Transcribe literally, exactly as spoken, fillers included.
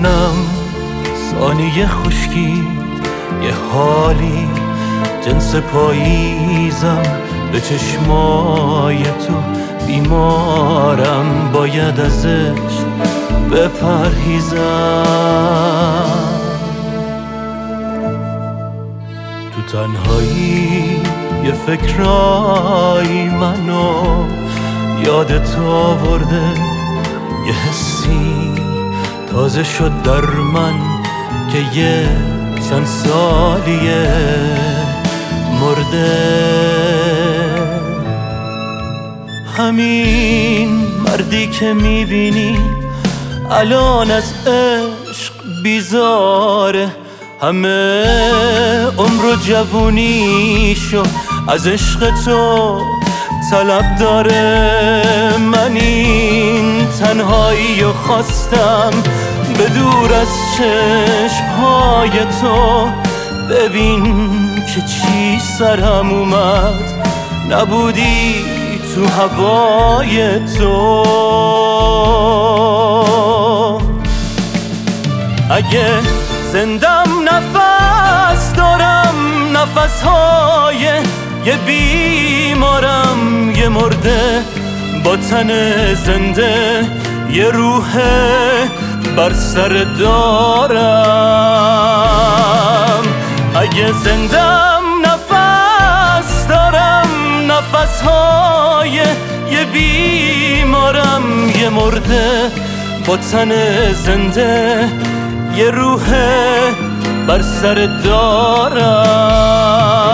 میدونم ثانیه خشکید یه حالی جنس پاییزم، به چشمای تو بیمارم، باید ازش بپرهیزم. تو تنهایی یه فکرایی منو یادت آورده، یه حسی تازه شد در من که یه چند سالیه مرده. همین مردی که میبینی الان از عشق بیزاره، همه عمر و جوونیشو از عشق تو طلب داره. من این تنهایی رو خواستم به دور از چشمهای تو، ببین که چی سرم اومد، نبودی تو هوای تو. اگه زندم نفس دارم، نفسهای یه بیمارم، یه مرده با تن زنده، یه روح بر سر دارم. اگه زندم نفس دارم، نفسهای یه بیمارم، یه مرده با تن زنده، یه روح بر سر دارم.